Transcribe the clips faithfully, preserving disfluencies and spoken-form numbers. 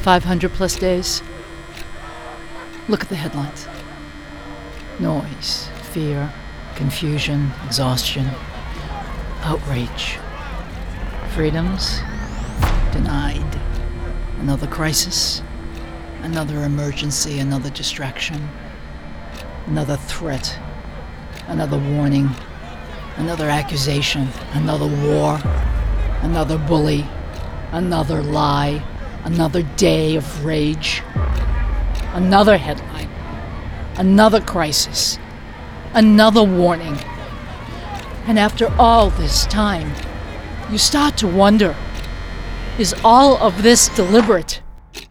five hundred plus days. Look at the headlines. Noise, fear, confusion, exhaustion, outrage. Freedoms denied. Another crisis, another emergency, another distraction, another threat, another warning, another accusation, another war, another bully, another lie, another day of rage, another headline, another crisis, another warning. And after all this time, you start to wonder, is all of this deliberate?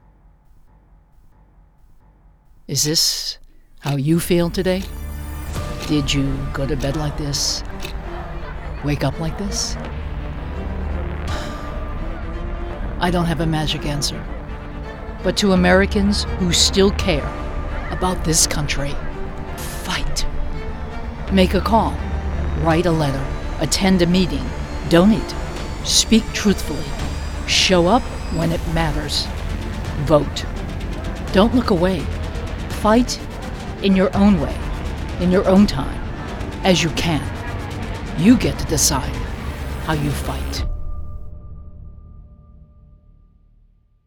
Is this how you feel today? Did you go to bed like this? Wake up like this? I don't have a magic answer. But to Americans who still care about this country, fight. Make a call. Write a letter. Attend a meeting. Donate. Speak truthfully. Show up when it matters. Vote. Don't look away. Fight in your own way, in your own time, as you can. You get to decide how you fight.